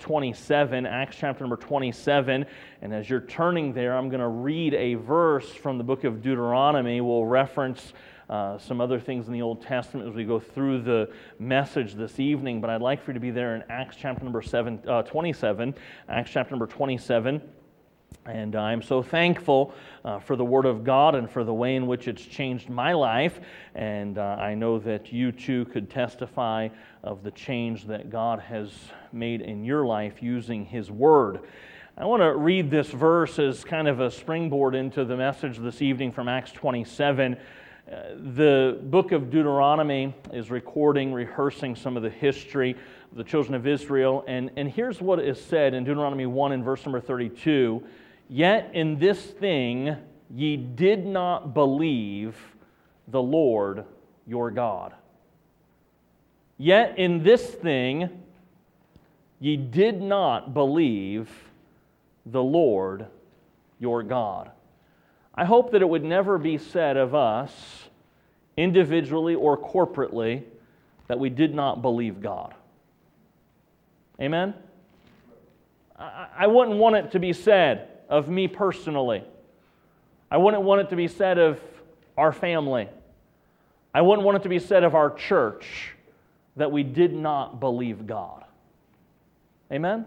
27, Acts chapter number 27. And as you're turning there, I'm going to read a verse from the book of Deuteronomy. We'll reference some other things in the Old Testament as we go through the message this evening. But I'd like for you to be there in Acts chapter number 27, Acts chapter number 27. And I'm so thankful for the Word of God and for the way in which it's changed my life. And I know that you too could testify of the change that God has made in your life using His Word. I want to read this verse as kind of a springboard into the message this evening from Acts 27. The book of Deuteronomy is rehearsing some of the history of the children of Israel. And here's what is said in Deuteronomy 1 and verse number 32. Yet in this thing ye did not believe the Lord your God. Yet in this thing ye did not believe the Lord your God. I hope that it would never be said of us, individually or corporately, that we did not believe God. Amen? I wouldn't want it to be said of me personally. I wouldn't want it to be said of our family. I wouldn't want it to be said of our church that we did not believe God. Amen?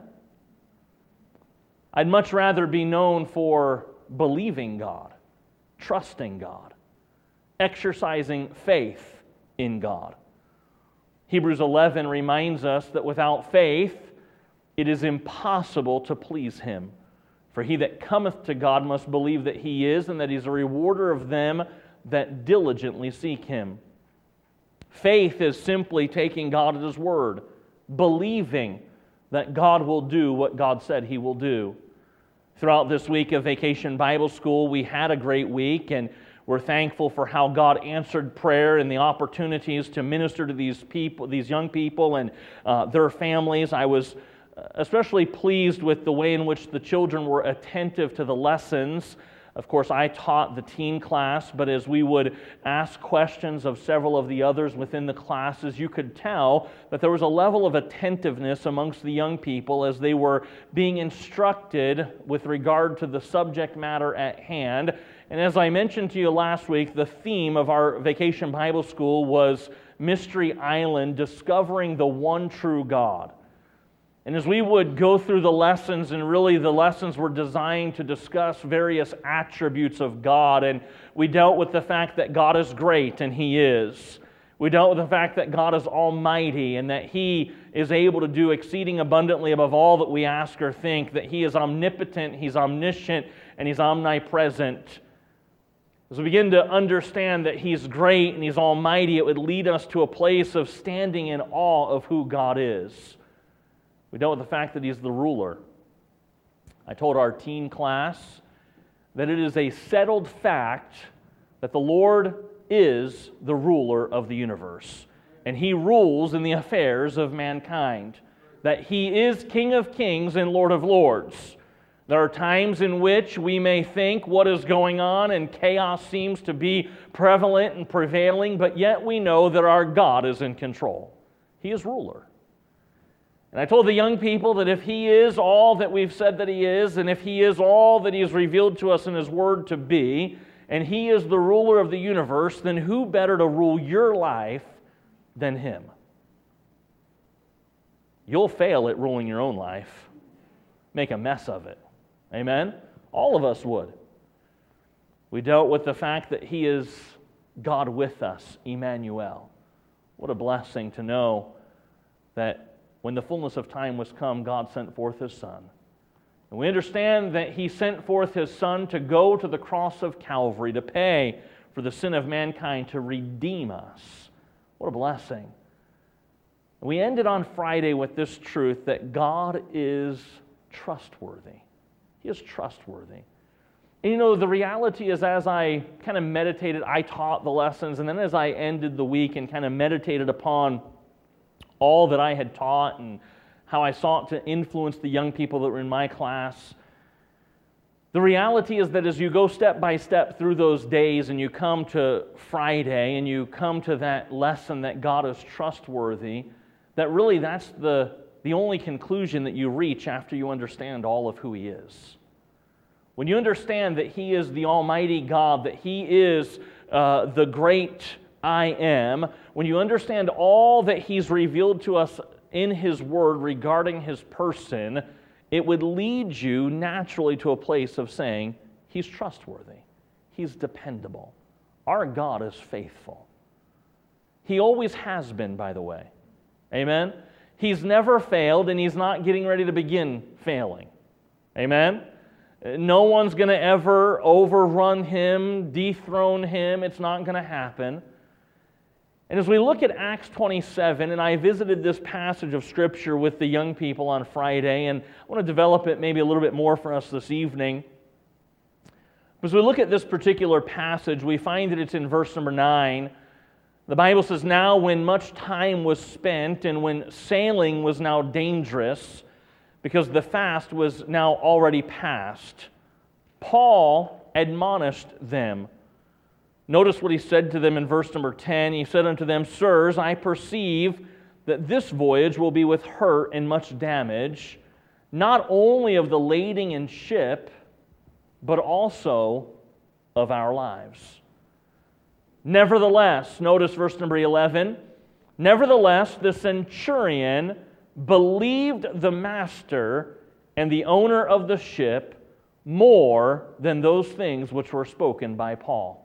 I'd much rather be known for believing God, trusting God, exercising faith in God. Hebrews 11 reminds us that without faith it is impossible to please Him. For he that cometh to God must believe that He is, and that He's a rewarder of them that diligently seek Him. Faith is simply taking God at His word, believing that God will do what God said He will do. Throughout this week of Vacation Bible School, we had a great week, and we're thankful for how God answered prayer and the opportunities to minister to these people, these young people and their families. I was especially pleased with the way in which the children were attentive to the lessons. Of course, I taught the teen class, but as we would ask questions of several of the others within the classes, you could tell that there was a level of attentiveness amongst the young people as they were being instructed with regard to the subject matter at hand. And as I mentioned to you last week, the theme of our Vacation Bible School was Mystery Island, discovering the one true God. And as we would go through the lessons, and really the lessons were designed to discuss various attributes of God, and we dealt with the fact that God is great, and He is. We dealt with the fact that God is almighty, and that He is able to do exceeding abundantly above all that we ask or think, that He is omnipotent, He's omniscient, and He's omnipresent. As we begin to understand that He's great and He's almighty, it would lead us to a place of standing in awe of who God is. We dealt with the fact that He's the ruler. I told our teen class that it is a settled fact that the Lord is the ruler of the universe, and He rules in the affairs of mankind, that He is King of kings and Lord of lords. There are times in which we may think what is going on and chaos seems to be prevalent and prevailing, but yet we know that our God is in control. He is ruler. And I told the young people that if He is all that we've said that He is, and if He is all that He has revealed to us in His Word to be, and He is the ruler of the universe, then who better to rule your life than Him? You'll fail at ruling your own life. Make a mess of it. Amen? All of us would. We dealt with the fact that He is God with us, Emmanuel. What a blessing to know that when the fullness of time was come, God sent forth His Son. And we understand that He sent forth His Son to go to the cross of Calvary, to pay for the sin of mankind, to redeem us. What a blessing. We ended on Friday with this truth that God is trustworthy. He is trustworthy. And you know, the reality is, as I kind of meditated, I taught the lessons, and then as I ended the week and kind of meditated upon all that I had taught and how I sought to influence the young people that were in my class, the reality is that as you go step by step through those days and you come to Friday and you come to that lesson that God is trustworthy, that really that's the the only conclusion that you reach after you understand all of who He is. When you understand that He is the Almighty God, that He is the great I Am, when you understand all that He's revealed to us in His Word regarding His person, it would lead you naturally to a place of saying, He's trustworthy, He's dependable. Our God is faithful. He always has been, by the way. Amen? He's never failed, and He's not getting ready to begin failing. Amen? No one's going to ever overrun Him, dethrone Him. It's not going to happen. And as we look at Acts 27, and I visited this passage of Scripture with the young people on Friday, and I want to develop it maybe a little bit more for us this evening. As we look at this particular passage, we find that it's in verse number 9. The Bible says, "Now when much time was spent, and when sailing was now dangerous, because the fast was now already past, Paul admonished them." Notice what he said to them in verse number 10. He said unto them, "Sirs, I perceive that this voyage will be with hurt and much damage, not only of the lading and ship, but also of our lives. Nevertheless," notice verse number 11, "nevertheless the centurion believed the master and the owner of the ship more than those things which were spoken by Paul.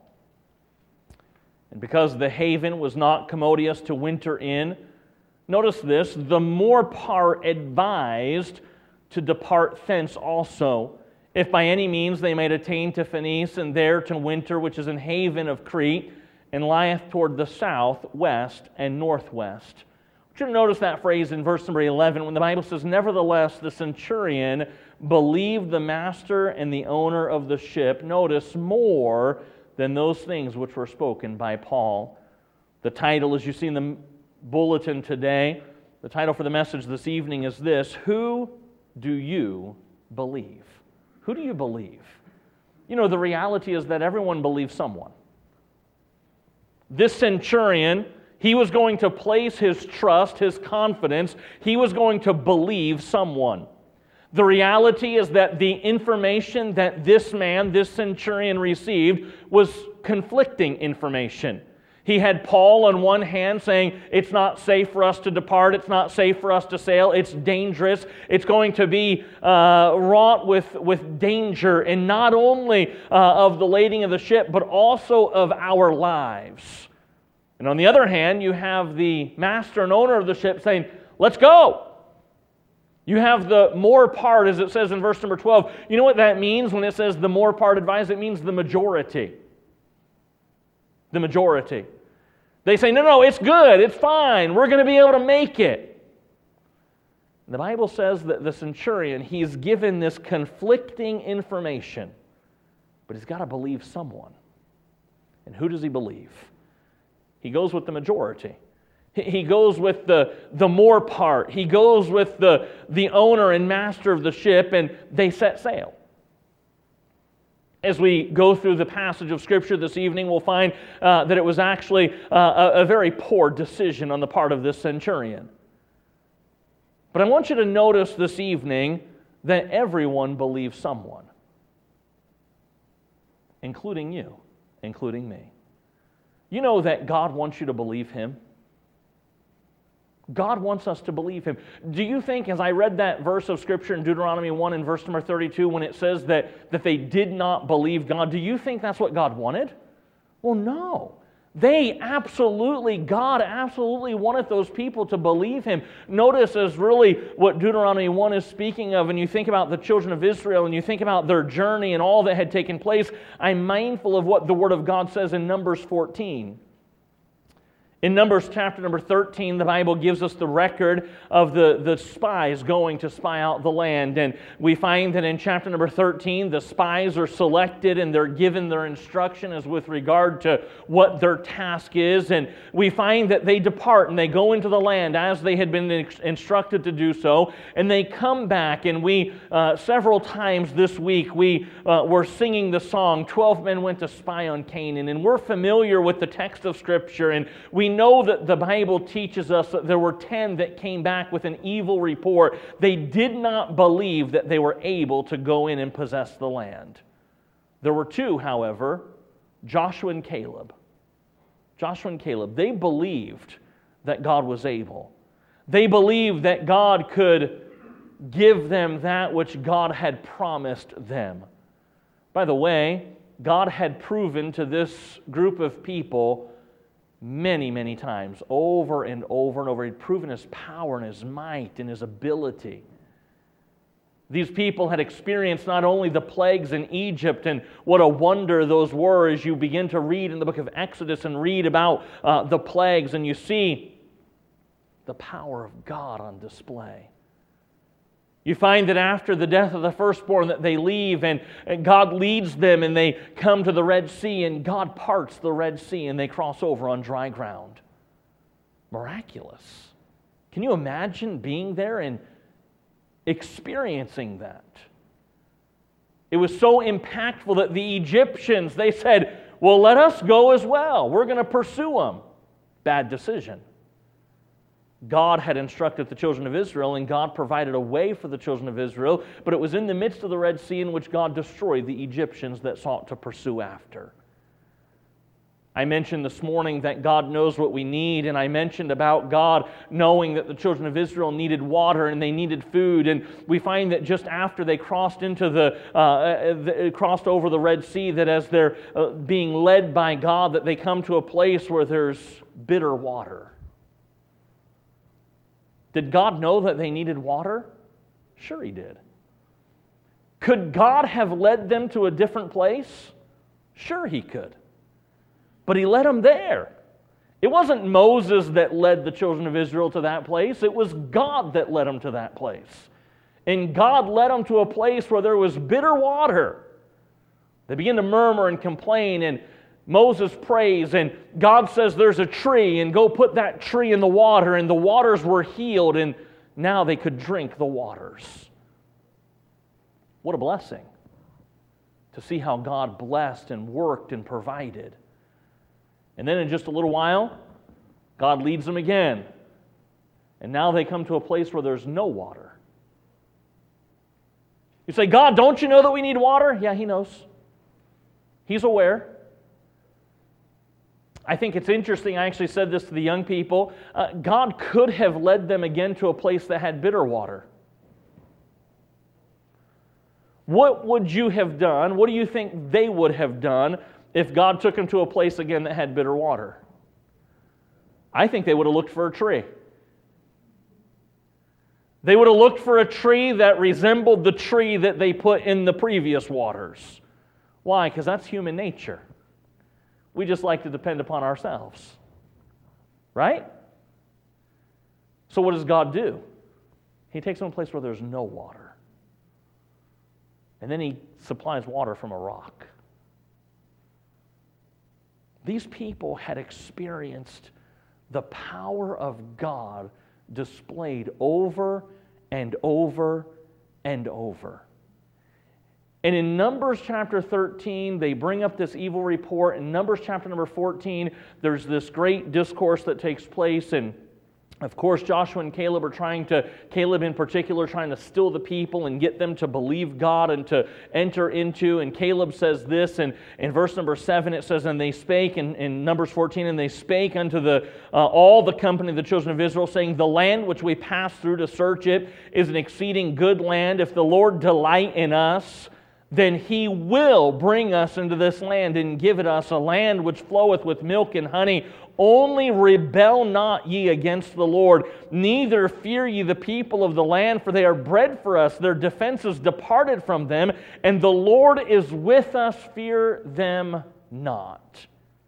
And because the haven was not commodious to winter in," notice this, "the more part advised to depart thence also, if by any means they might attain to Phoenice, and there to winter, which is an haven of Crete, and lieth toward the south, west, and northwest." I want you to notice that phrase in verse number 11, when the Bible says, "Nevertheless, the centurion believed the master and the owner of the ship," notice, "more than those things which were spoken by Paul." The title, as you see in the bulletin today, the title for the message this evening is this: "Who do you believe?" Who do you believe? You know, the reality is that everyone believes someone. This centurion, he was going to place his trust, his confidence, he was going to believe someone. The reality is that the information that this man, this centurion, received was conflicting information. He had Paul on one hand saying, it's not safe for us to depart, it's not safe for us to sail, it's dangerous, it's going to be wrought with danger, and not only of the lading of the ship, but also of our lives. And on the other hand, you have the master and owner of the ship saying, let's go. You have the more part, as it says in verse number 12. You know what that means when it says the more part advised? It means the majority. The majority. They say, no, it's good, it's fine, we're going to be able to make it. The Bible says that the centurion, he's given this conflicting information, but he's got to believe someone. And who does he believe? He goes with the majority. He goes with the more part. He goes with the owner and master of the ship, and they set sail. As we go through the passage of Scripture this evening, we'll find that it was actually a very poor decision on the part of this centurion. But I want you to notice this evening that everyone believes someone, including you, including me. You know that God wants you to believe Him. God wants us to believe Him. Do you think, as I read that verse of Scripture in Deuteronomy 1 and verse number 32, when it says that they did not believe God, do you think that's what God wanted? Well, no. God absolutely wanted those people to believe Him. Notice as really what Deuteronomy 1 is speaking of, and you think about the children of Israel, and you think about their journey and all that had taken place, I'm mindful of what the Word of God says in Numbers 14. In Numbers chapter number 13, the Bible gives us the record of the spies going to spy out the land. And we find that in chapter number 13, the spies are selected and they're given their instruction as with regard to what their task is. And we find that they depart and they go into the land as they had been instructed to do so. And they come back, and we, several times this week, we were singing the song, 12 Men Went to Spy on Canaan. And we're familiar with the text of Scripture, and we know that the Bible teaches us that there were 10 that came back with an evil report. They did not believe that they were able to go in and possess the land. There were 2, however, Joshua and Caleb. Joshua and Caleb, they believed that God was able. They believed that God could give them that which God had promised them. By the way, God had proven to this group of people many, many times, over and over and over. He'd proven His power and His might and His ability. These people had experienced not only the plagues in Egypt, and what a wonder those were as you begin to read in the book of Exodus and read about the plagues, and you see the power of God on display. You find that after the death of the firstborn that they leave and God leads them and they come to the Red Sea and God parts the Red Sea and they cross over on dry ground. Miraculous. Can you imagine being there and experiencing that? It was so impactful that the Egyptians, they said, well, let us go as well. We're going to pursue them. Bad decision. God had instructed the children of Israel, and God provided a way for the children of Israel, but it was in the midst of the Red Sea in which God destroyed the Egyptians that sought to pursue after. I mentioned this morning that God knows what we need, and I mentioned about God knowing that the children of Israel needed water and they needed food, and we find that just after they crossed crossed over the Red Sea, that as they're being led by God, that they come to a place where there's bitter water. Did God know that they needed water? Sure He did. Could God have led them to a different place? Sure He could. But He led them there. It wasn't Moses that led the children of Israel to that place. It was God that led them to that place. And God led them to a place where there was bitter water. They began to murmur and complain, and Moses prays, and God says there's a tree, and go put that tree in the water, and the waters were healed, and now they could drink the waters. What a blessing to see how God blessed and worked and provided. And then in just a little while, God leads them again, and now they come to a place where there's no water. You say, God, don't you know that we need water? Yeah, He knows. He's aware. I think it's interesting, I actually said this to the young people, God could have led them again to a place that had bitter water. What would you have done? What do you think they would have done if God took them to a place again that had bitter water? I think they would have looked for a tree. They would have looked for a tree that resembled the tree that they put in the previous waters. Why? Because that's human nature. We just like to depend upon ourselves. Right? So what does God do? He takes them to a place where there's no water. And then He supplies water from a rock. These people had experienced the power of God displayed over and over and over. And in Numbers chapter 13, they bring up this evil report. In Numbers chapter number 14, there's this great discourse that takes place. And of course, Joshua and Caleb Caleb in particular, trying to still the people and get them to believe God and to enter into. And Caleb says this, and in verse number 7, it says, and they spake, in Numbers 14, and they spake unto all the company of the children of Israel, saying, the land which we passed through to search it is an exceeding good land. If the Lord delight in us, then He will bring us into this land and give it us, a land which floweth with milk and honey. Only rebel not ye against the Lord, neither fear ye the people of the land, for they are bread for us. Their defenses departed from them, and the Lord is with us, fear them not.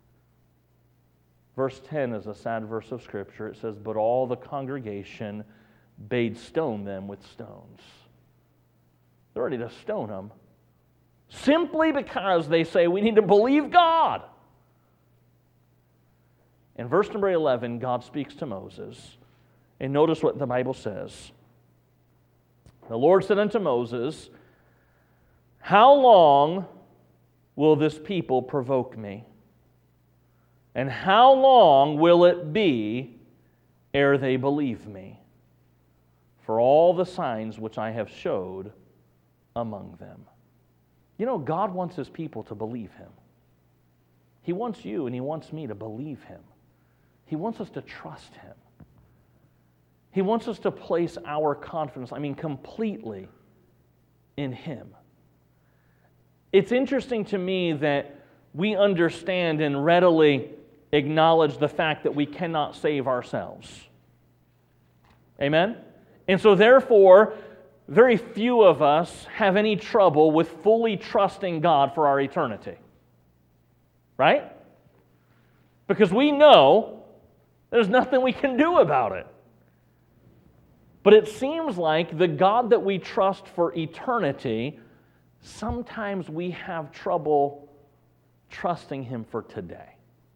Verse 10 is a sad verse of Scripture. It says, but all the congregation bade stone them with stones. They're ready to stone them. Simply because they say we need to believe God. In verse number 11, God speaks to Moses. And notice what the Bible says. The Lord said unto Moses, how long will this people provoke me? And how long will it be ere they believe me? For all the signs which I have showed among them. You know, God wants His people to believe Him. He wants you and He wants me to believe Him. He wants us to trust Him. He wants us to place our confidence, completely in Him. It's interesting to me that we understand and readily acknowledge the fact that we cannot save ourselves. Amen? And so therefore, very few of us have any trouble with fully trusting God for our eternity. Right? Because we know there's nothing we can do about it. But it seems like the God that we trust for eternity, sometimes we have trouble trusting Him for today.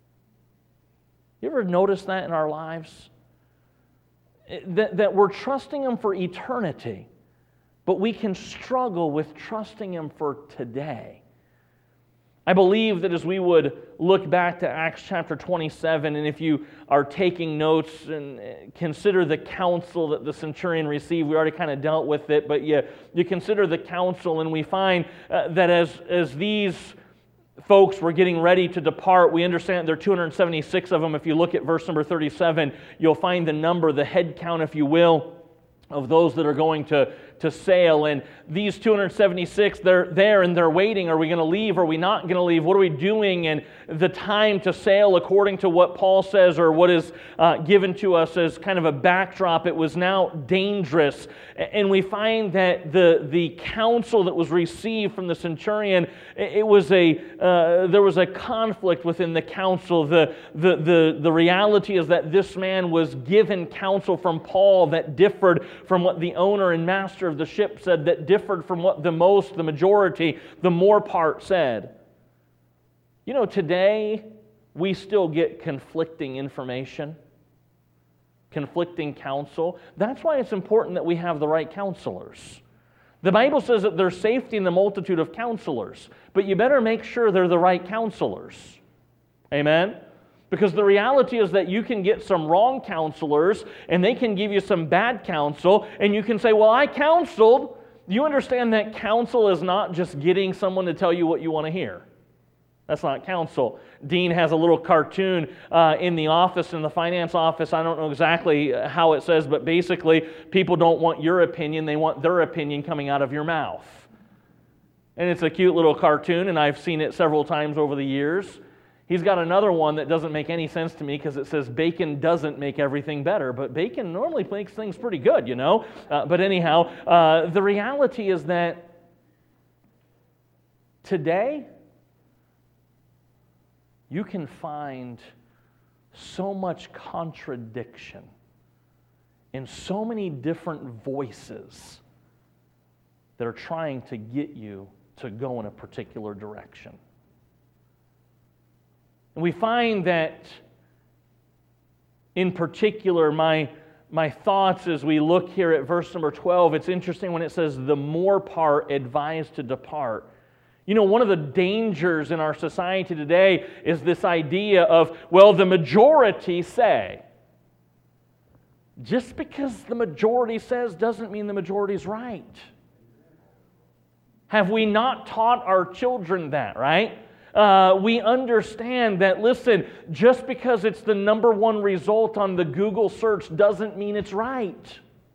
You ever notice that in our lives? That we're trusting Him for eternity, but we can struggle with trusting Him for today. I believe that as we would look back to Acts chapter 27, and if you are taking notes and consider the counsel that the centurion received, we already kind of dealt with it, but you consider the counsel, and we find that as these folks were getting ready to depart, we understand there are 276 of them. If you look at verse number 37, you'll find the number, the head count, if you will, of those that are going to sail. And these 276, they're there and they're waiting. Are we going to leave? Are we not going to leave? What are we doing? And the time to sail, according to what Paul says, or what is given to us as kind of a backdrop, it was now dangerous. And we find that the counsel that was received from the centurion, there was a conflict within the council. The reality is that this man was given counsel from Paul that differed from what the owner and master of the ship said, that differed from what the majority, the more part said. You know, today we still get conflicting information, conflicting counsel. That's why it's important that we have the right counselors. The Bible says that there's safety in the multitude of counselors, but you better make sure they're the right counselors. Amen? Because the reality is that you can get some wrong counselors and they can give you some bad counsel, and you can say, well, I counseled. You understand that counsel is not just getting someone to tell you what you want to hear. That's not counsel. Dean has a little cartoon in the office, in the finance office. I don't know exactly how it says, but basically people don't want your opinion. They want their opinion coming out of your mouth. And it's a cute little cartoon, and I've seen it several times over the years. He's got another one that doesn't make any sense to me because it says bacon doesn't make everything better, but bacon normally makes things pretty good, you know. But anyhow, the reality is that today you can find so much contradiction in so many different voices that are trying to get you to go in a particular direction. And we find that, in particular, my thoughts as we look here at verse number 12, it's interesting when it says, the more part advised to depart. You know, one of the dangers in our society today is this idea of, well, the majority say. Just because the majority says doesn't mean the majority's right. Have we not taught our children that, right? We understand that, listen, just because it's the number one result on the Google search doesn't mean it's right.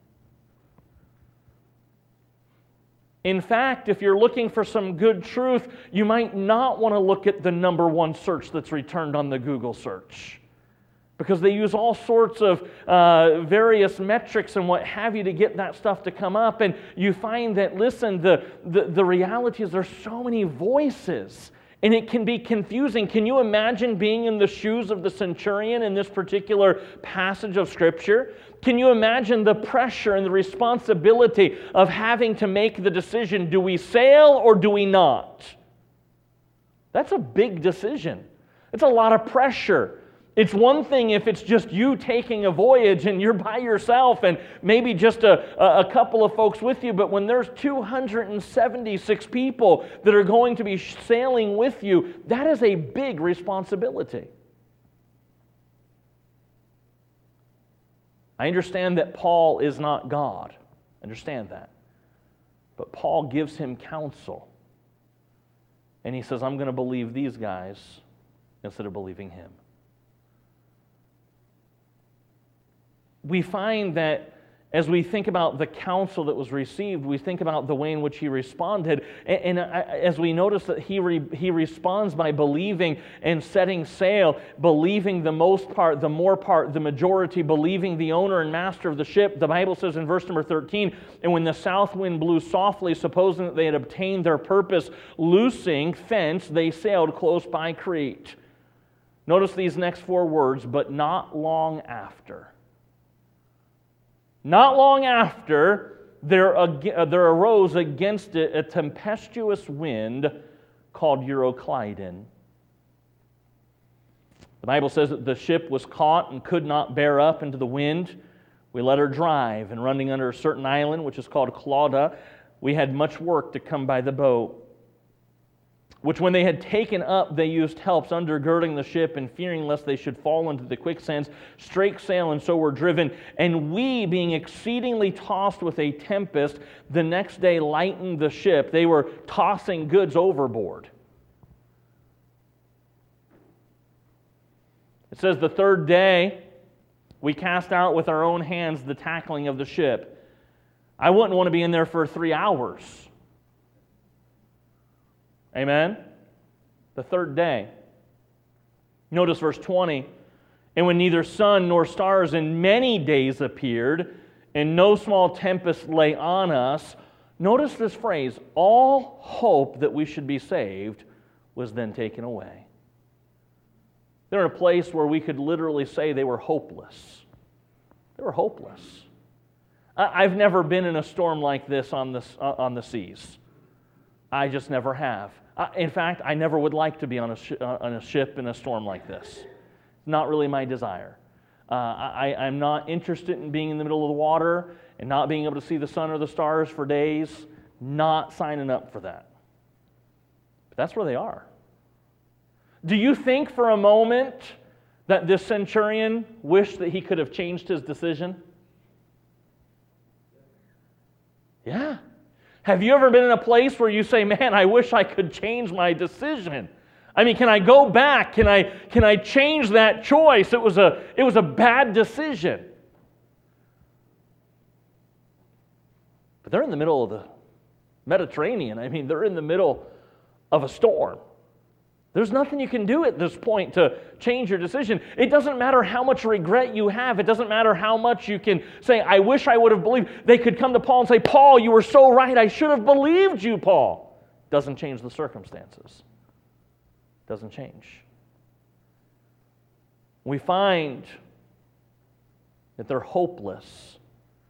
In fact, if you're looking for some good truth, you might not want to look at the number one search that's returned on the Google search, because they use all sorts of various metrics and what have you to get that stuff to come up. And you find that, listen, the reality is there's so many voices, and it can be confusing. Can you imagine being in the shoes of the centurion in this particular passage of Scripture? Can you imagine the pressure and the responsibility of having to make the decision, do we sail or do we not? That's a big decision. It's a lot of pressure. It's one thing if it's just you taking a voyage and you're by yourself and maybe just a couple of folks with you, but when there's 276 people that are going to be sailing with you, that is a big responsibility. I understand that Paul is not God. I understand that. But Paul gives him counsel. And he says, I'm going to believe these guys instead of believing him. We find that as we think about the counsel that was received, we think about the way in which he responded. And as we notice that he responds by believing and setting sail, believing the most part, the more part, the majority, believing the owner and master of the ship. The Bible says in verse number 13, and when the south wind blew softly, supposing that they had obtained their purpose, loosing thence, they sailed close by Crete. Notice these next four words, but not long after. Not long after, there arose against it a tempestuous wind called Euroclydon. The Bible says that the ship was caught and could not bear up into the wind. We let her drive, and running under a certain island, which is called Clauda, we had much work to come by the boat. Which when they had taken up, they used helps undergirding the ship, and fearing lest they should fall into the quicksands, strake sail, and so were driven. And we, being exceedingly tossed with a tempest, the next day lightened the ship. They were tossing goods overboard. It says the third day, we cast out with our own hands the tackling of the ship. I wouldn't want to be in there for 3 hours. Amen? The third day. Notice verse 20. And when neither sun nor stars in many days appeared, and no small tempest lay on us, notice this phrase, all hope that we should be saved was then taken away. They're in a place where we could literally say they were hopeless. They were hopeless. I've never been in a storm like this on the seas. I just never have. In fact, I never would like to be on a ship in a storm like this. Not really my desire. I'm not interested in being in the middle of the water and not being able to see the sun or the stars for days. Not signing up for that. But that's where they are. Do you think for a moment that this centurion wished that he could have changed his decision? Yeah. Have you ever been in a place where you say, man, I wish I could change my decision? I mean, can I go back? Can I change that choice? It was a bad decision. But they're in the middle of the Mediterranean. I mean, they're in the middle of a storm. There's nothing you can do at this point to change your decision. It doesn't matter how much regret you have. It doesn't matter how much you can say, I wish I would have believed. They could come to Paul and say, Paul, you were so right. I should have believed you, Paul. Doesn't change the circumstances. Doesn't change. We find that they're hopeless.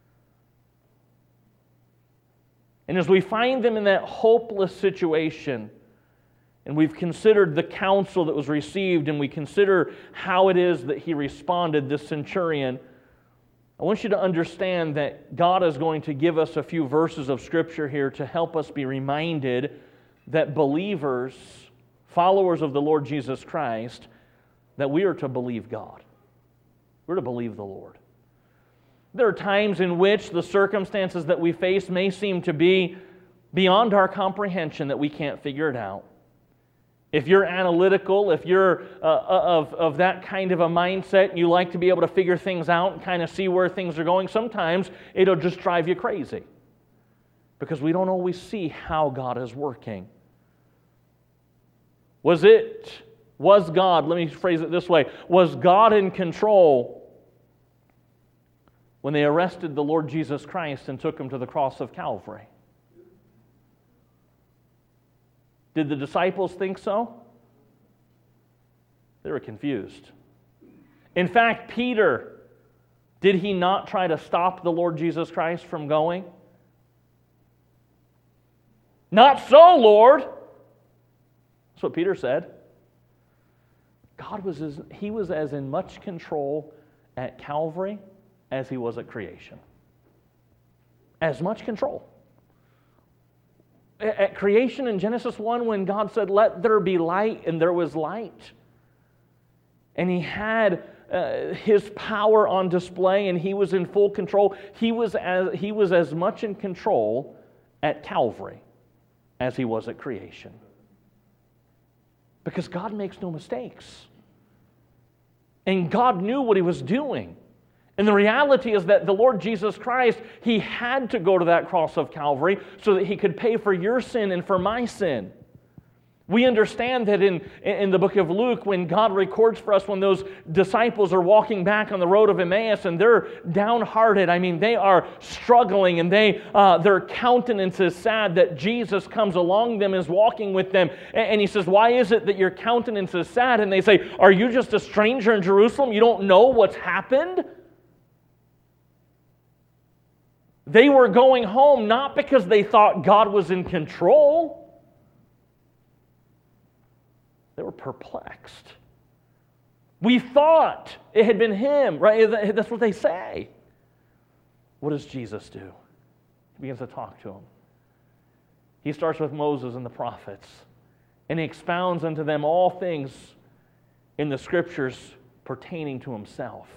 And as we find them in that hopeless situation, and we've considered the counsel that was received, and we consider how it is that he responded, this centurion, I want you to understand that God is going to give us a few verses of Scripture here to help us be reminded that believers, followers of the Lord Jesus Christ, that we are to believe God. We're to believe the Lord. There are times in which the circumstances that we face may seem to be beyond our comprehension, that we can't figure it out. If you're analytical, if you're of that kind of a mindset, and you like to be able to figure things out and kind of see where things are going, sometimes it'll just drive you crazy because we don't always see how God is working. Was God, let me phrase it this way, was God in control when they arrested the Lord Jesus Christ and took him to the cross of Calvary? Did the disciples think so? They were confused. In fact, Peter, did he not try to stop the Lord Jesus Christ from going? Not so, Lord. That's what Peter said. He was as in much control at Calvary as he was at creation. As much control. At creation in Genesis 1, when God said, let there be light, and there was light. And he had His power on display, and He was in full control. He was as much in control at Calvary as He was at creation. Because God makes no mistakes. And God knew what He was doing. And the reality is that the Lord Jesus Christ, He had to go to that cross of Calvary so that He could pay for your sin and for my sin. We understand that in the book of Luke, when God records for us when those disciples are walking back on the road of Emmaus and they're downhearted, I mean, they are struggling and their countenance is sad, that Jesus comes along them, is walking with them, and He says, "Why is it that your countenance is sad?" And they say, "Are you just a stranger in Jerusalem? You don't know what's happened?" They were going home not because they thought God was in control. They were perplexed. We thought it had been Him, right? That's what they say. What does Jesus do? He begins to talk to them. He starts with Moses and the prophets, and He expounds unto them all things in the Scriptures pertaining to Himself.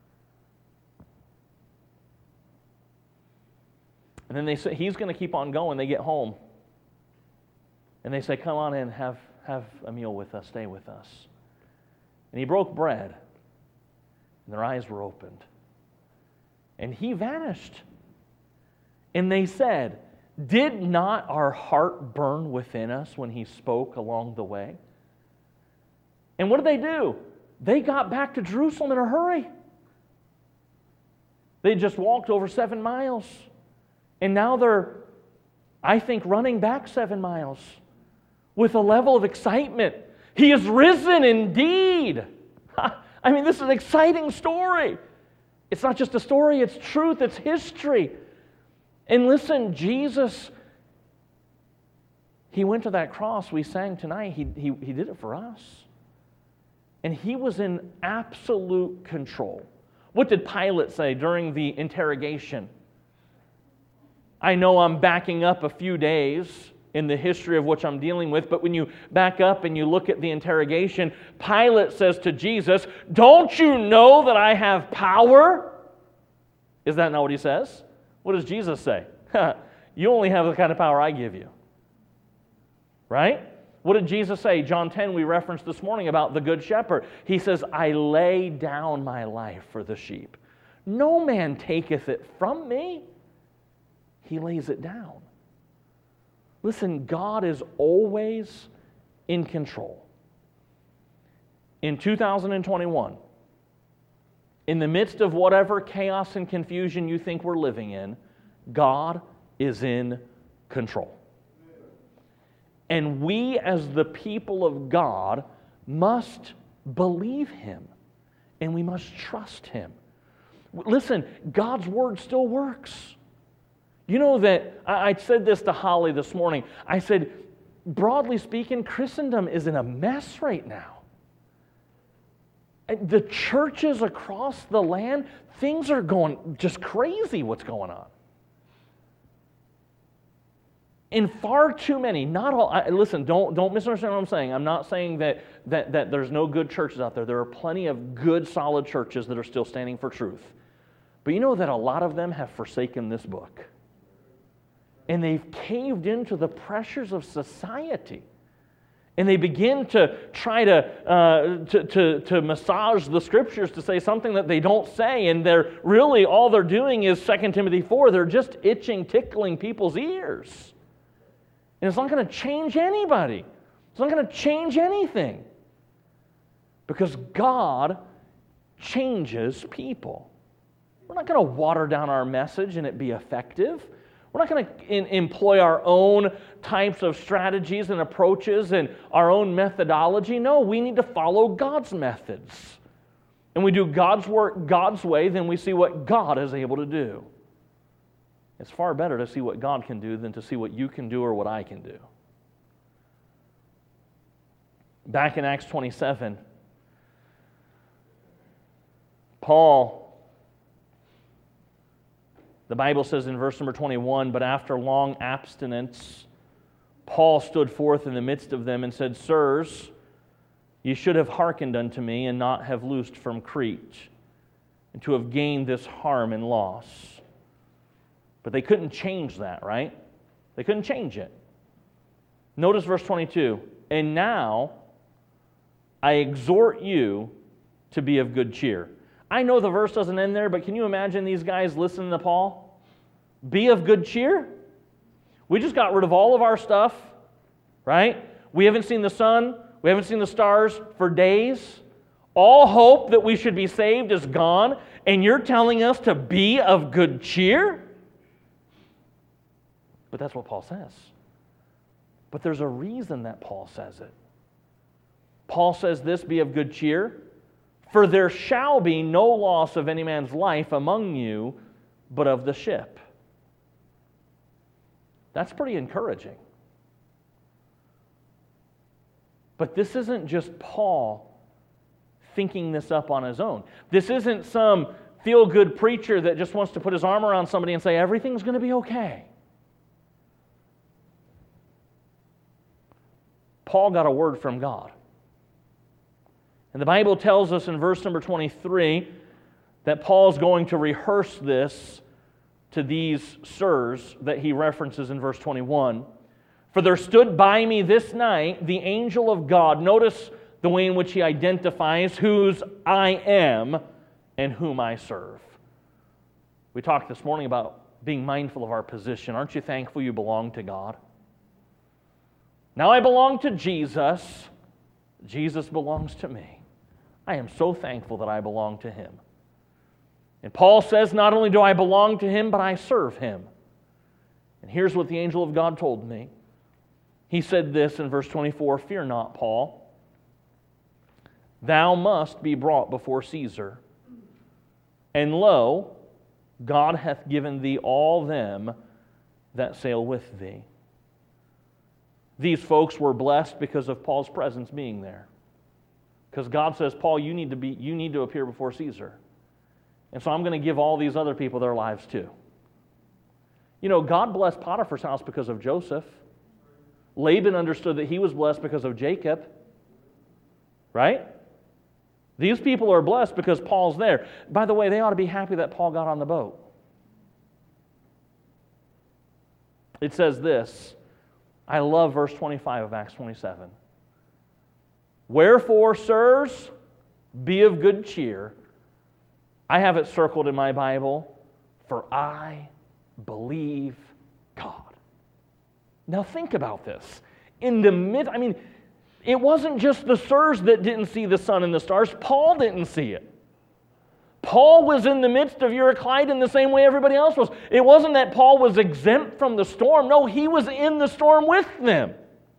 And then they say, He's going to keep on going. They get home. And they say, "Come on in, have a meal with us, stay with us." And He broke bread, and their eyes were opened. And He vanished. And they said, "Did not our heart burn within us when He spoke along the way?" And what did they do? They got back to Jerusalem in a hurry. They just walked over 7 miles. And now they're, I think, running back 7 miles with a level of excitement. He is risen indeed. I mean, this is an exciting story. It's not just a story, it's truth, it's history. And listen, Jesus, He went to that cross we sang tonight. He did it for us. And He was in absolute control. What did Pilate say during the interrogation? I know I'm backing up a few days in the history of which I'm dealing with, but when you back up and you look at the interrogation, Pilate says to Jesus, "Don't you know that I have power?" Is that not what He says? What does Jesus say? You only have the kind of power I give you. Right? What did Jesus say? John 10, we referenced this morning about the Good Shepherd. He says, "I lay down my life for the sheep. No man taketh it from me. He lays it down." Listen, God is always in control. In 2021, in the midst of whatever chaos and confusion you think we're living in, God is in control. And we, as the people of God, must believe Him, and we must trust Him. Listen, God's Word still works. You know that, I said this to Holly this morning. I said, broadly speaking, Christendom is in a mess right now. The churches across the land, things are going just crazy what's going on. In far too many, not all, listen, don't misunderstand what I'm saying. I'm not saying that there's no good churches out there. There are plenty of good, solid churches that are still standing for truth. But you know that a lot of them have forsaken this book. And they've caved into the pressures of society. And they begin to try to massage the Scriptures to say something that they don't say. And they're really, all they're doing is 2 Timothy 4. They're just tickling people's ears. And it's not going to change anybody. It's not going to change anything. Because God changes people. We're not going to water down our message and it be effective. We're not going to employ our own types of strategies and approaches and our own methodology. No, we need to follow God's methods. And we do God's work God's way, then we see what God is able to do. It's far better to see what God can do than to see what you can do or what I can do. Back in Acts 27, Paul, the Bible says in verse number 21, "But after long abstinence, Paul stood forth in the midst of them and said, 'Sirs, Ye should have hearkened unto me, and not have loosed from Crete, and to have gained this harm and loss. But they couldn't change that, right? They couldn't change it. Notice verse 22. And now I exhort you to be of good cheer. I know the verse doesn't end there, but can you imagine these guys listening to Paul? Be of good cheer? We just got rid of all of our stuff, right? We haven't seen the sun. We haven't seen the stars for days. All hope that we should be saved is gone, and you're telling us to be of good cheer? But that's what Paul says. But there's a reason that Paul says it. Paul says this, be of good cheer, for there shall be no loss of any man's life among you, but of the ship. That's pretty encouraging. But this isn't just Paul thinking this up on his own. This isn't some feel-good preacher that just wants to put his arm around somebody and say, everything's going to be okay. Paul got a word from God. And the Bible tells us in verse number 23 that Paul's going to rehearse this to these sirs that he references in verse 21. For there stood by me this night the angel of God. Notice the way in which he identifies whose I am and whom I serve. We talked this morning about being mindful of our position. Aren't you thankful you belong to God? Now I belong to Jesus. Jesus belongs to me. I am so thankful that I belong to Him. And Paul says, not only do I belong to Him, but I serve Him. And here's what the angel of God told me. He said this in verse 24, fear not, Paul. Thou must be brought before Caesar. And lo, God hath given thee all them that sail with thee. These folks were blessed because of Paul's presence being there. Because God says, Paul, you need to appear before Caesar. And so I'm going to give all these other people their lives too. You know, God blessed Potiphar's house because of Joseph. Laban understood that he was blessed because of Jacob. Right? These people are blessed because Paul's there. By the way, they ought to be happy that Paul got on the boat. It says this. I love verse 25 of Acts 27. Wherefore, sirs, be of good cheer. I have it circled in my Bible, for I believe God. Now think about this. In the midst, it wasn't just the sirs that didn't see the sun and the stars. Paul didn't see it. Paul was in the midst of Euroclide in the same way everybody else was. It wasn't that Paul was exempt from the storm. No, he was in the storm with them.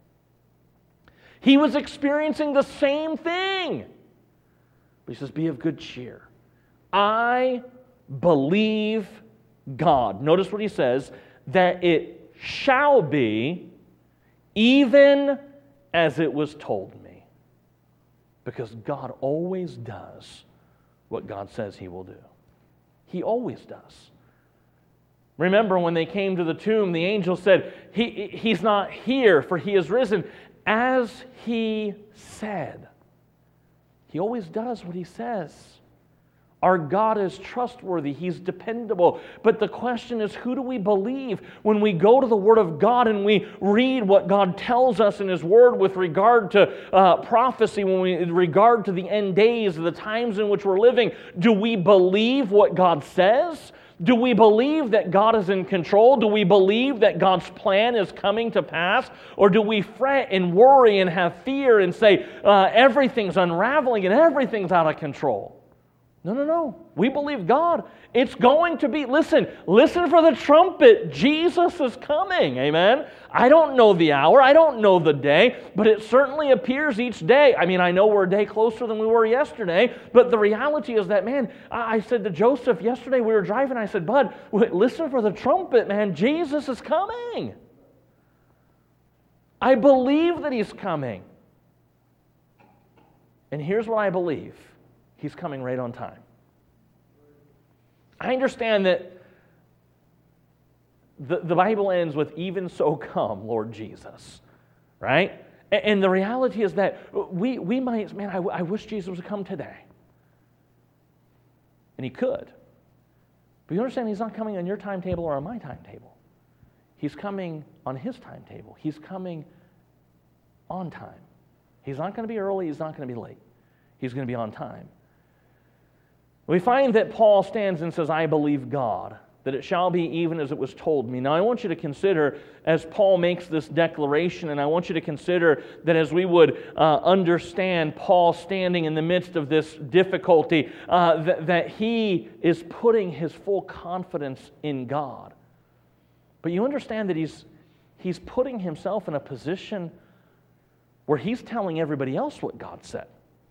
He was experiencing the same thing. But he says, be of good cheer. I believe God. Notice what he says, that it shall be even as it was told me. Because God always does what God says He will do. He always does. Remember when they came to the tomb, the angel said, He's not here, for He is risen. As He said. He always does what He says. Our God is trustworthy. He's dependable. But the question is, who do we believe? When we go to the Word of God and we read what God tells us in His Word with regard to prophecy, with regard to the end days, the times in which we're living, do we believe what God says? Do we believe that God is in control? Do we believe that God's plan is coming to pass? Or do we fret and worry and have fear and say everything's unraveling and everything's out of control? No. We believe God. It's going to be, listen for the trumpet. Jesus is coming. Amen? I don't know the hour. I don't know the day, but it certainly appears each day. I know we're a day closer than we were yesterday, but the reality is that, man, I said to Joseph yesterday, we were driving, I said, Bud, listen for the trumpet, man. Jesus is coming. I believe that He's coming. And here's what I believe. He's coming right on time. I understand that the Bible ends with, even so come, Lord Jesus. Right? And the reality is that we might, man, I wish Jesus would come today. And he could. But you understand, he's not coming on your timetable or on my timetable. He's coming on his timetable. He's coming on time. He's not going to be early. He's not going to be late. He's going to be on time. We find that Paul stands and says, I believe God, that it shall be even as it was told me. Now I want you to consider, as Paul makes this declaration, and I want you to consider that as we would understand Paul standing in the midst of this difficulty, that he is putting his full confidence in God. But you understand that he's putting himself in a position where he's telling everybody else what God said.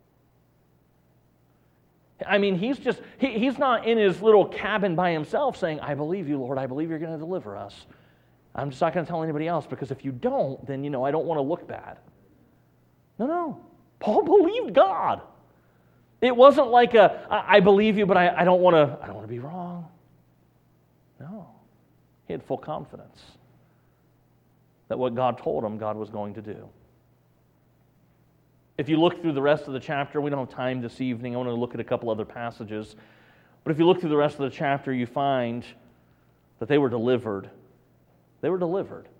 I mean, he's not in his little cabin by himself saying, I believe you, Lord, I believe you're going to deliver us. I'm just not going to tell anybody else, because if you don't, then, I don't want to look bad. No. Paul believed God. It wasn't like I believe you, but I don't want to be wrong. No. He had full confidence that what God told him, God was going to do. If you look through the rest of the chapter, we don't have time this evening. I want to look at a couple other passages. But if you look through the rest of the chapter, you find that they were delivered. They were delivered.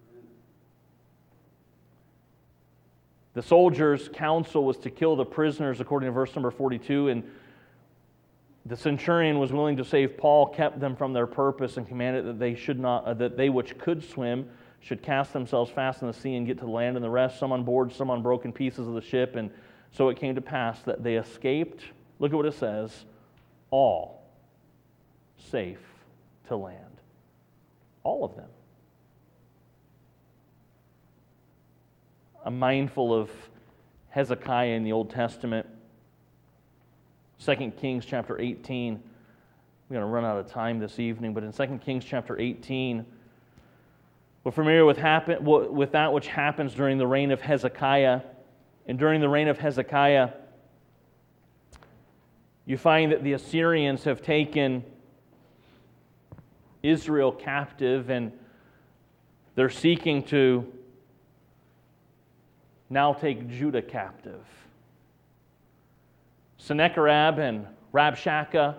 The soldiers' counsel was to kill the prisoners, according to verse number 42, and the centurion was willing to save Paul, kept them from their purpose, and commanded that they which could swim should cast themselves fast in the sea and get to the land, and the rest, some on board, some on broken pieces of the ship. And so it came to pass that they escaped, look at what it says, all safe to land. All of them. I'm mindful of Hezekiah in the Old Testament. 2 Kings chapter 18. We're going to run out of time this evening, but in 2 Kings chapter 18, we're familiar with that which happens during the reign of Hezekiah. And during the reign of Hezekiah, you find that the Assyrians have taken Israel captive, and they're seeking to now take Judah captive. Sennacherib and Rabshakeh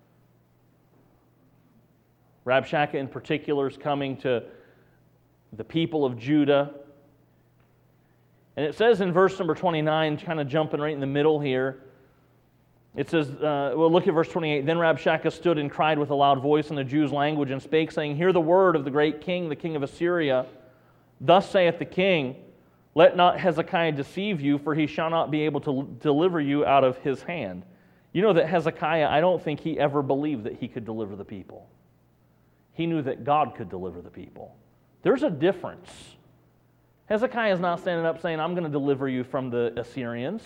in particular is coming to the people of Judah. And it says in verse number 29, kind of jumping right in the middle here, it says, look at verse 28. Then Rabshakeh stood and cried with a loud voice in the Jews' language and spake, saying, Hear the word of the great king, the king of Assyria. Thus saith the king, Let not Hezekiah deceive you, for he shall not be able to deliver you out of his hand. You know that Hezekiah, I don't think he ever believed that he could deliver the people. He knew that God could deliver the people. There's a difference. Hezekiah is not standing up saying, I'm going to deliver you from the Assyrians.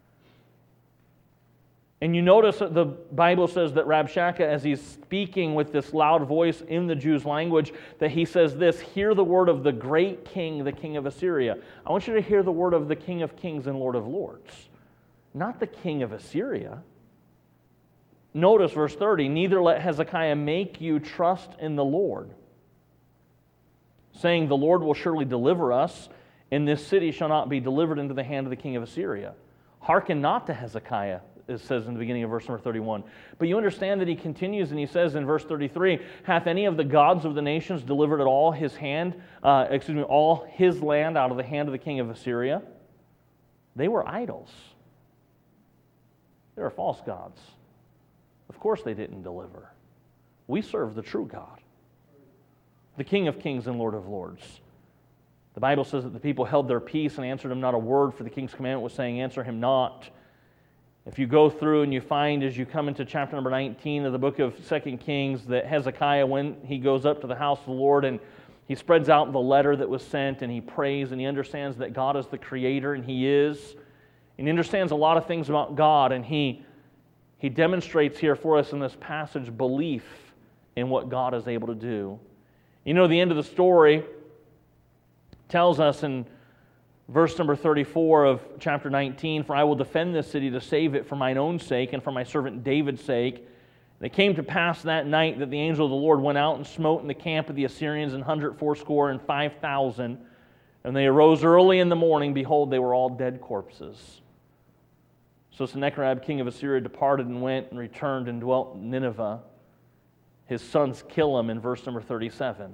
And you notice that the Bible says that Rabshakeh, as he's speaking with this loud voice in the Jews' language, that he says this, Hear the word of the great king, the king of Assyria. I want you to hear the word of the King of kings and Lord of lords, not the king of Assyria. Notice verse 30, Neither let Hezekiah make you trust in the Lord, saying, The Lord will surely deliver us, and this city shall not be delivered into the hand of the king of Assyria. Hearken not to Hezekiah, it says in the beginning of verse number 31. But you understand that he continues and he says in verse 33, Hath any of the gods of the nations delivered at all his all his land out of the hand of the king of Assyria? They were idols. They were false gods. Of course they didn't deliver. We serve the true God, the King of kings and Lord of lords. The Bible says that the people held their peace and answered him not a word, for the king's commandment was saying, Answer him not. If you go through and you find as you come into chapter number 19 of the book of 2 Kings that Hezekiah, when he goes up to the house of the Lord and he spreads out the letter that was sent and he prays and he understands that God is the creator, and he is. And he understands a lot of things about God, and he demonstrates here for us in this passage belief in what God is able to do. You know, the end of the story tells us in verse number 34 of chapter 19, For I will defend this city to save it for mine own sake and for my servant David's sake. And it came to pass that night that the angel of the Lord went out and smote in the camp of the Assyrians 180,000. And they arose early in the morning. Behold, they were all dead corpses. So Sennacherib, king of Assyria, departed and went and returned and dwelt in Nineveh. His sons kill him in verse number 37.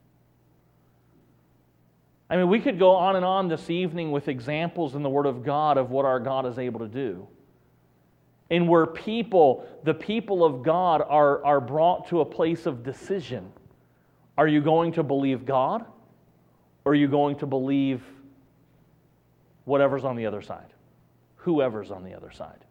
I mean, we could go on and on this evening with examples in the Word of God of what our God is able to do. And where the people of God are brought to a place of decision. Are you going to believe God? Or are you going to believe whatever's on the other side? Whoever's on the other side.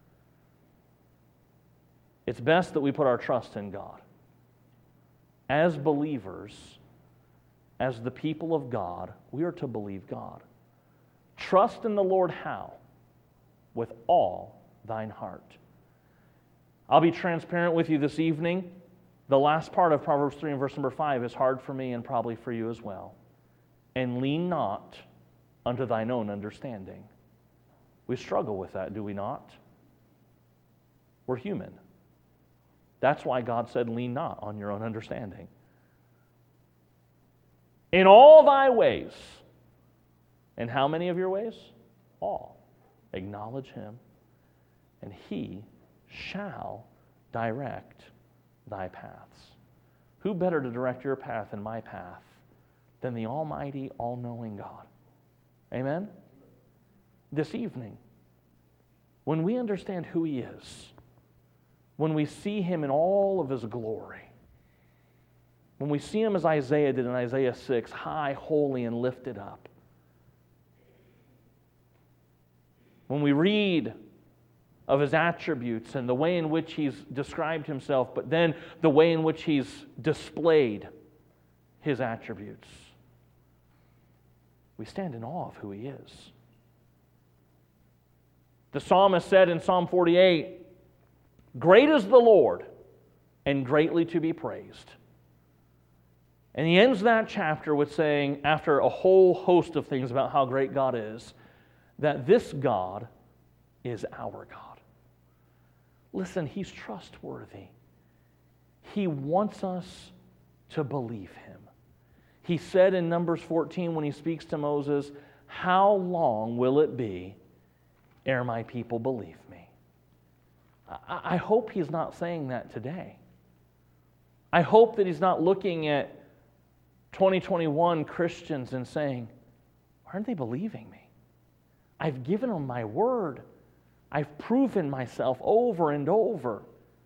It's best that we put our trust in God. As believers, as the people of God, we are to believe God. Trust in the Lord how? With all thine heart. I'll be transparent with you this evening. The last part of Proverbs 3 and verse number 5 is hard for me and probably for you as well. And lean not unto thine own understanding. We struggle with that, do we not? We're human. That's why God said, lean not on your own understanding. In all thy ways. And how many of your ways? All. Acknowledge him, and he shall direct thy paths. Who better to direct your path and my path than the almighty, all-knowing God? Amen? This evening, when we understand who he is, when we see him in all of his glory, when we see him as Isaiah did in Isaiah 6, high, holy, and lifted up, when we read of his attributes and the way in which he's described himself, but then the way in which he's displayed his attributes, we stand in awe of who he is. The psalmist said in Psalm 48, great is the Lord, and greatly to be praised. And he ends that chapter with saying, after a whole host of things about how great God is, that this God is our God. Listen, he's trustworthy. He wants us to believe him. He said in Numbers 14 when he speaks to Moses, how long will it be ere my people believe me? I hope he's not saying that today. I hope that he's not looking at 2021 Christians and saying, aren't they believing me? I've given them my word. I've proven myself over and over.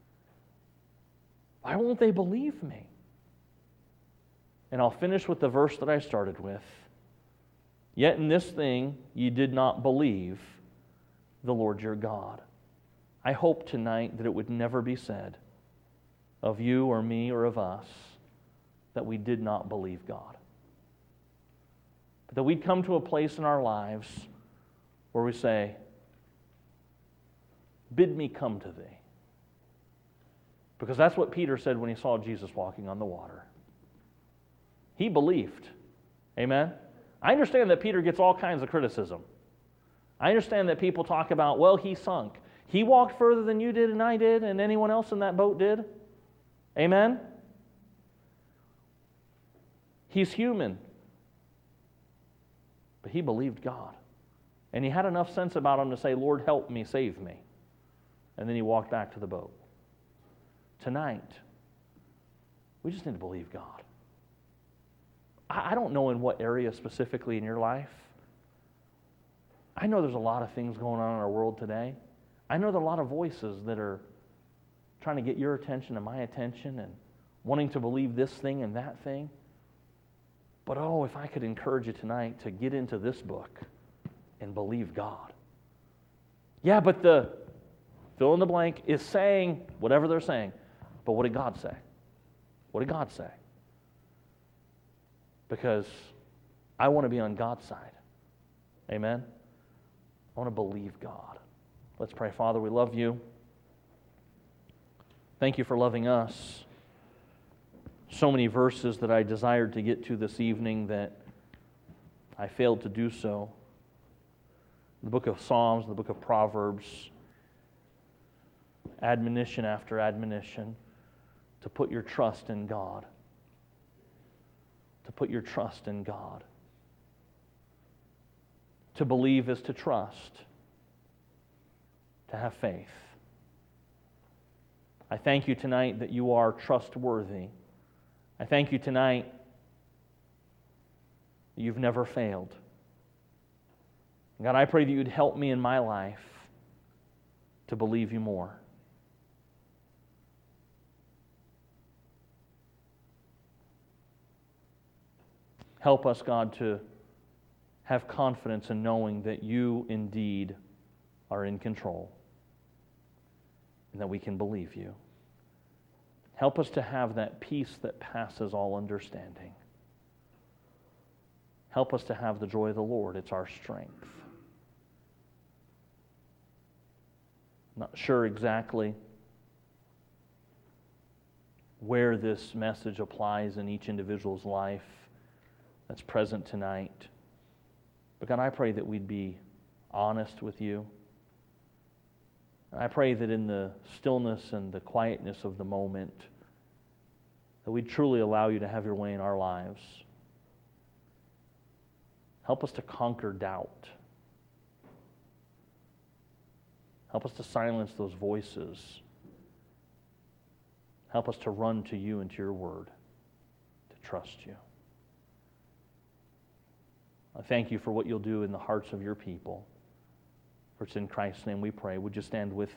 Why won't they believe me? And I'll finish with the verse that I started with. Yet in this thing ye did not believe the Lord your God. I hope tonight that it would never be said of you or me or of us that we did not believe God. But that we'd come to a place in our lives where we say, bid me come to thee. Because that's what Peter said when he saw Jesus walking on the water. He believed. Amen? I understand that Peter gets all kinds of criticism. I understand that people talk about, well, he sunk. He walked further than you did and I did and anyone else in that boat did. Amen? He's human. But he believed God. And he had enough sense about him to say, Lord, help me, save me. And then he walked back to the boat. Tonight, we just need to believe God. I don't know in what area specifically in your life. I know there's a lot of things going on in our world today. I know there are a lot of voices that are trying to get your attention and my attention and wanting to believe this thing and that thing. But oh, if I could encourage you tonight to get into this book and believe God. Yeah, but the fill in the blank is saying whatever they're saying. But what did God say? What did God say? Because I want to be on God's side. Amen? I want to believe God. Let's pray. Father, we love you. Thank you for loving us. So many verses that I desired to get to this evening that I failed to do so. The book of Psalms, the book of Proverbs, admonition after admonition, to put your trust in God. To put your trust in God. To believe is to trust, to have faith. I thank you tonight that you are trustworthy. I thank you tonight that you've never failed. God, I pray that you'd help me in my life to believe you more. Help us, God, to have confidence in knowing that you indeed are in control and that we can believe you. Help us to have that peace that passes all understanding. Help us to have the joy of the Lord. It's our strength. Not sure exactly where this message applies in each individual's life that's present tonight. But God, I pray that we'd be honest with you. And I pray that in the stillness and the quietness of the moment, that we'd truly allow you to have your way in our lives. Help us to conquer doubt. Help us to silence those voices. Help us to run to you and to your word, to trust you. I thank you for what you'll do in the hearts of your people. For it's in Christ's name we pray. Would you stand with me?